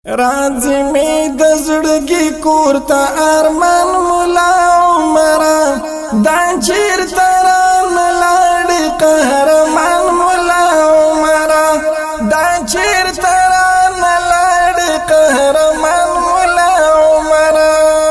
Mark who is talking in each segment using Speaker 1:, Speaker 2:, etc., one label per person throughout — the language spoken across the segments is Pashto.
Speaker 1: راځي می د زړګي کور ته ارمان مولا عمره دا چیرته رانه لاړې قهرمان مولا عمره دا چیرته رانه لاړې قهرمان مولا عمره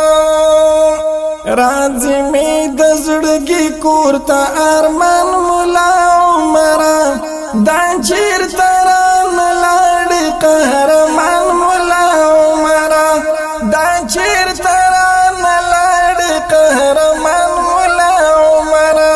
Speaker 1: راځي می د زړګي کور ته ارمان مولا عمره دا چیرته رانه لاړې قهرمان مولا عمره دا چیرته رانه لاړې قهرمان مولا عمره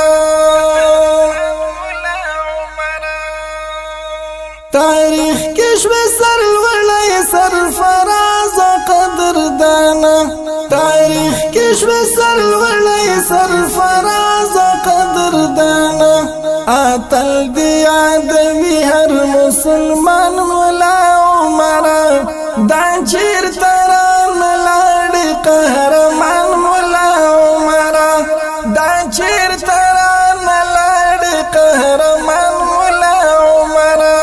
Speaker 1: تاریخ کې شوه سرلوړی سرفراز قدردانه تاریخ کې شوه سرلوړی سرفراز قدردانه اتل دی یادوي هر مسلمان مولا عمره دا چیرته رانه لاړې قهرمان مولا عمره دا چیرته رانه لاړې قهرمان مولا عمره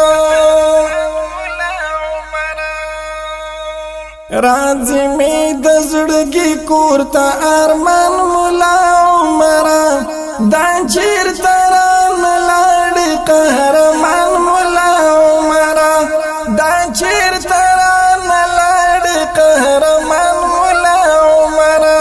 Speaker 1: راځي می د زړګي کور ته ارمان مولا عمره دا چیرته رانه لاړې قهرمان مولا عمره دا چیرته رانه لاړې قهرمان مولا عمره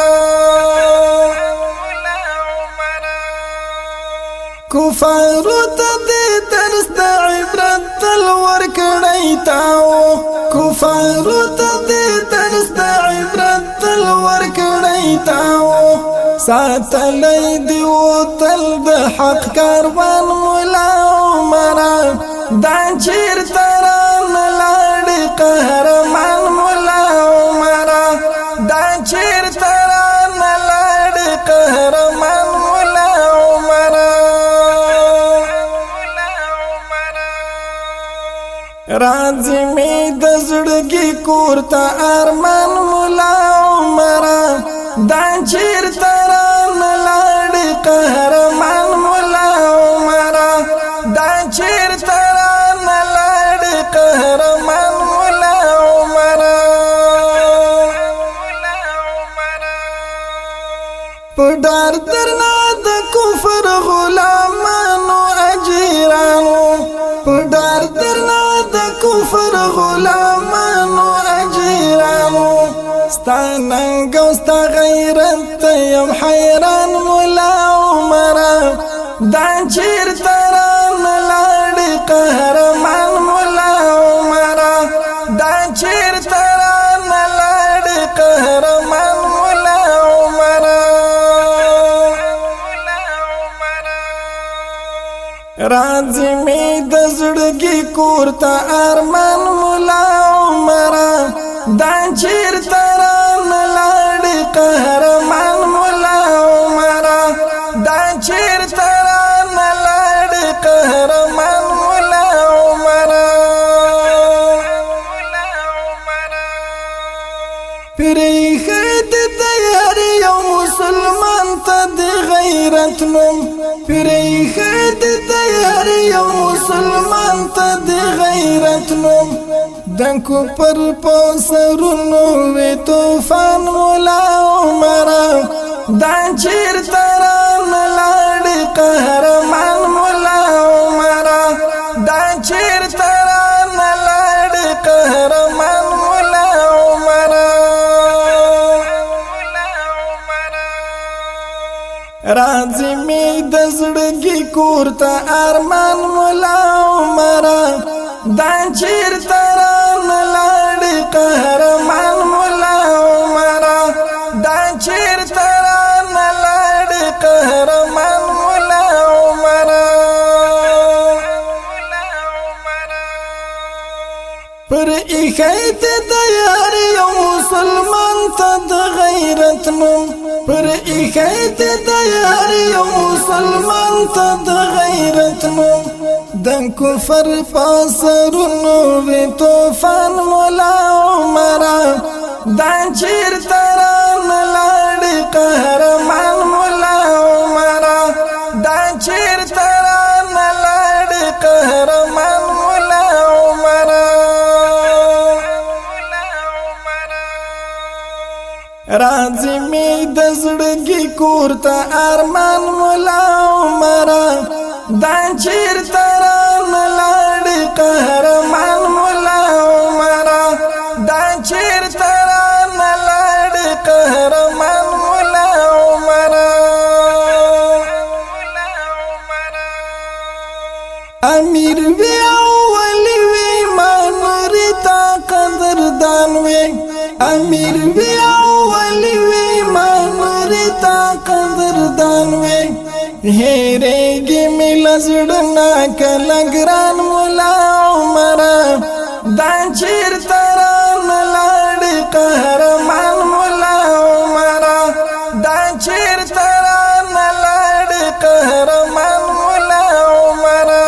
Speaker 1: کفارو ته دې درس د عبرت تل ورکړی تاو کفارو ته دې درس د عبرت تل ورکړی تاو ساتلی دی و تل د حق کاروان مولا عمره دا چیرته رانه لاړې قهرمان مولا عمره دا چیرته رانه لاړې قهرمان مولا عمره راځي می د زړګي کور ته ارمان مولا عمره دا چیرته رانه لاړې قهرمان مولا عمره دا چیرته رانه لاړې قهرمان مولا عمره په ډار درنا د کفر غلامانو اجیرانو په ډار درنا د کفر غلامانو اجیرانو ستا ننګ او ستا غیرت یم حیران مولا عمره دا چیرته رانه لاړې قهرمان مولا عمره دا چیرته رانه لاړې قهرمان مولا عمره راځي می د زړګي کور ته ارمان مولا عمره دا چیرته رانه لاړې قهرمان مولا عمره دا چیرته رانه لاړې قهرمان مولا عمره پرېښی د هر یو مسلمان ته د غیرت نوم پرېښی د هر یو مسلمان ته د غیرت نوم د کفر په سرونو وي طوفان مولا عمره دا چیرته رانه لاړې قهرمان مولا عمره دا چیرته رانه لاړې قهرمان مولا عمره راځي می د زړګي کور ته ارمان مولا عمره دا چیرته رانه لاړې قهرمان مولا عمره دا چیرته رانه لاړې قهرمان مولا عمره پر ایښی د یار یو مسلمان ته د غیرت نوم پر ایښی د یار یو مسلمان ته د غیرت نوم د کفر په سرونو وي طوفان مولا عمره دا چیرته رانه لاړې قهرمان مولا عمره دا چیرته رانه لاړې قهرمان مولا عمره راځي می د زړګي کور ته ارمان مولا عمره دا چیرته رانه لاړې قهرمان مولا عمره دا چیرته رانه لاړې قهرمان مولا عمره امیر وی او ولی وی مانوري تا قدردان وی امیر وی او ولی وی مانوري تا قدردان وی هیرېږي مې له زړه نه کله ګران مولا عمره دا چېرته رانه لاړې قهرمان مولا عمره دا چېرته رانه لاړې قهرمان مولا عمره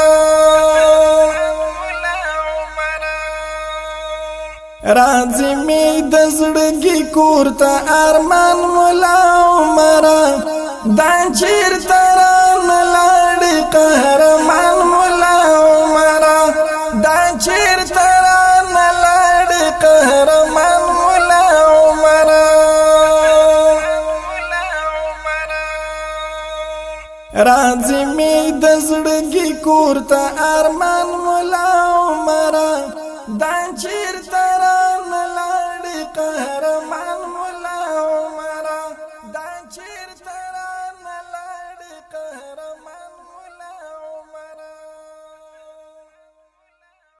Speaker 1: راځي مې د زړګي کور ته ارمان مولا عمره دا چیرته رانه لاړې قهرمان مولا عمره دا چیرته رانه لاړې قهرمان مولا عمره راځي مې د زړګي کور ته ارمان مولا عمره دا چیرته